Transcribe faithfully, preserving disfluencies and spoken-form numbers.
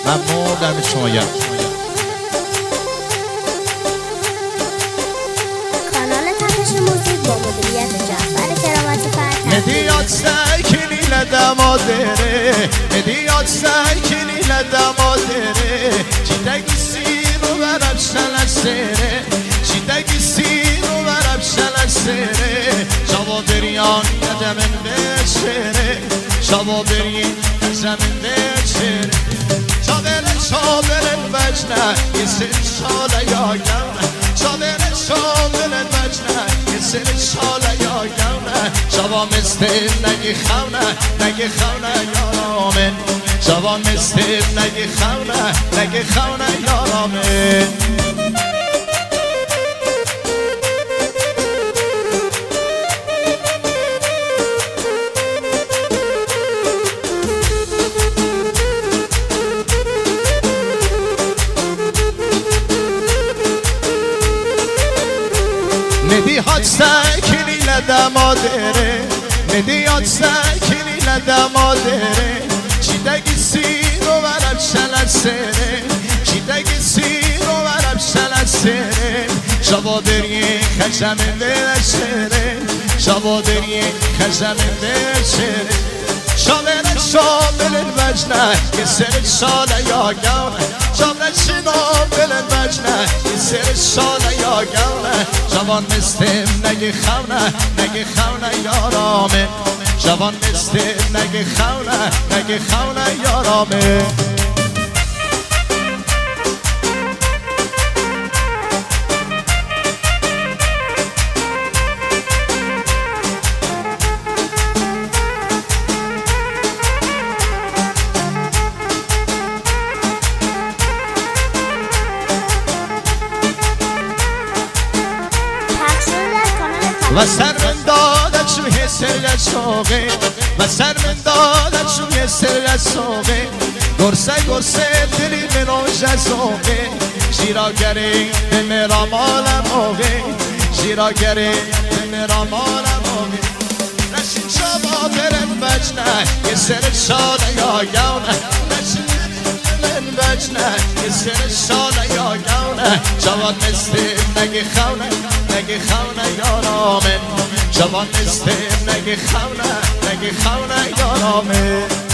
ممنون در شما گرم. کانال تپش موزیک با مدیریت جعفر کرامتی فرد مدیات سکنی لدمادره مدیات سکنی لدمادره چیدگی سیرو برم شلسره چیدگی سیرو برم شلسره شبا بریان یدمن بشره شبا بریان یدمن بشره شابره شابره بجنه یه سری شاله یاگم شابره شابره بجنه یه سری شاله یاگم شبا مستیم نگی خونه نگی خونه یارامن شبا مستیم نگی خونه نگی خونه یارامن مدیات سکنی لدمادره مدیات سکنی لدمادره چیدگی سیرو برم شلسره چیدگی سیرو برم شلسره شبا بری خشم بشره شبا بری خشم بشره شامل شامل الوجنه یه سر شاله یاگونه شامل شامل الوجنه یه سر شاله یاگونه جوان مستیم نگی خونه نگی خونه یارامه جوان مستیم نگی خونه نگی خونه یارامه و سر من دادت شوی سر شوقه و سر من دادت شوی سر شوقه گرسه گرسه دلی منو جزوقه شیراگری به مرا مالم اوقه شیراگری به مرا مالم اوقه نشین شما برن بجنه یه سر شاله یاگونه نشین برن بجنه یه سر شاله یاگونه جوان مستیم نگی خونه نگی خونه یارامن جوان مستیم نگی خونه نگی خونه یارامن